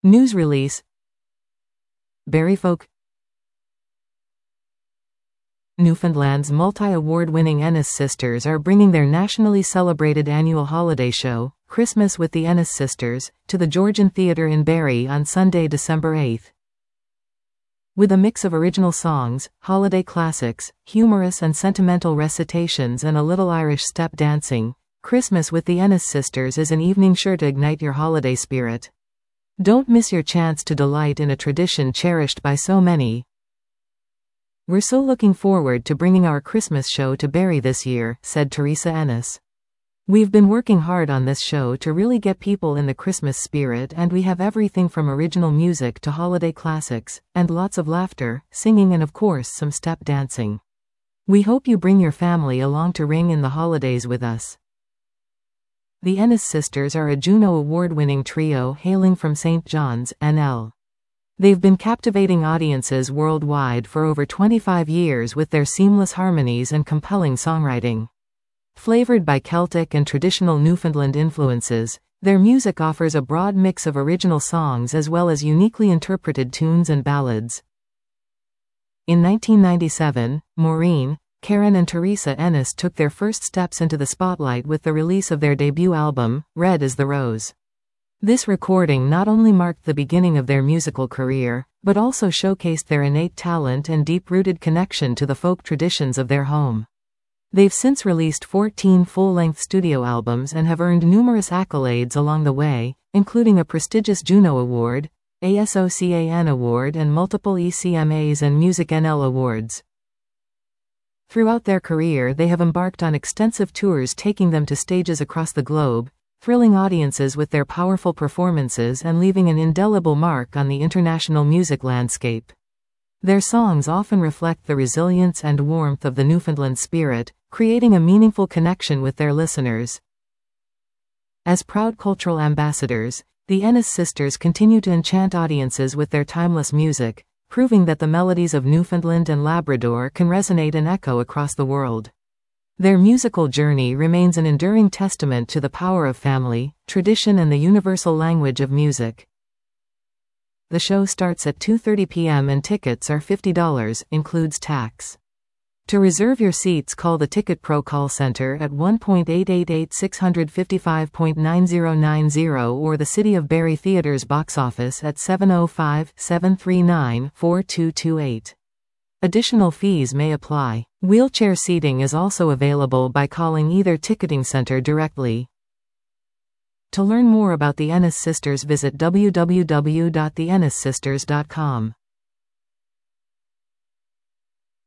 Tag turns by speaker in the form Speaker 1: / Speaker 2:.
Speaker 1: News release. Barrie Folk. Newfoundland's multi-award-winning Ennis Sisters are bringing their nationally celebrated annual holiday show, Christmas with the Ennis Sisters, to the Georgian Theatre in Barrie on Sunday, December 8. With a mix of original songs, holiday classics, humorous and sentimental recitations and a little Irish step dancing, Christmas with the Ennis Sisters is an evening sure to ignite your holiday spirit. Don't miss your chance to delight in a tradition cherished by so many. "We're so looking forward to bringing our Christmas show to Barrie this year," said Teresa Ennis. "We've been working hard on this show to really get people in the Christmas spirit, and we have everything from original music to holiday classics, and lots of laughter, singing and of course some step dancing. We hope you bring your family along to ring in the holidays with us." The Ennis Sisters are a Juno Award-winning trio hailing from St. John's, NL. They've been captivating audiences worldwide for over 25 years with their seamless harmonies and compelling songwriting. Flavored by Celtic and traditional Newfoundland influences, their music offers a broad mix of original songs as well as uniquely interpreted tunes and ballads. In 1997, Maureen, Karen and Teresa Ennis took their first steps into the spotlight with the release of their debut album, Red as the Rose. This recording not only marked the beginning of their musical career, but also showcased their innate talent and deep-rooted connection to the folk traditions of their home. They've since released 14 full-length studio albums and have earned numerous accolades along the way, including a prestigious Juno Award, ASOCAN Award and multiple ECMAs and Music NL Awards. Throughout their career they have embarked on extensive tours taking them to stages across the globe, thrilling audiences with their powerful performances and leaving an indelible mark on the international music landscape. Their songs often reflect the resilience and warmth of the Newfoundland spirit, creating a meaningful connection with their listeners. As proud cultural ambassadors, the Ennis Sisters continue to enchant audiences with their timeless music, proving that the melodies of Newfoundland and Labrador can resonate and echo across the world. Their musical journey remains an enduring testament to the power of family, tradition and the universal language of music. The show starts at 2:30 p.m. and tickets are $50, includes tax. To reserve your seats, call the Ticket Pro call center at 1-888-655.9090 or the City of Barrie Theatre's box office at 705-739-4228. Additional fees may apply. Wheelchair seating is also available by calling either ticketing center directly. To learn more about the Ennis Sisters, visit www.theennissisters.com.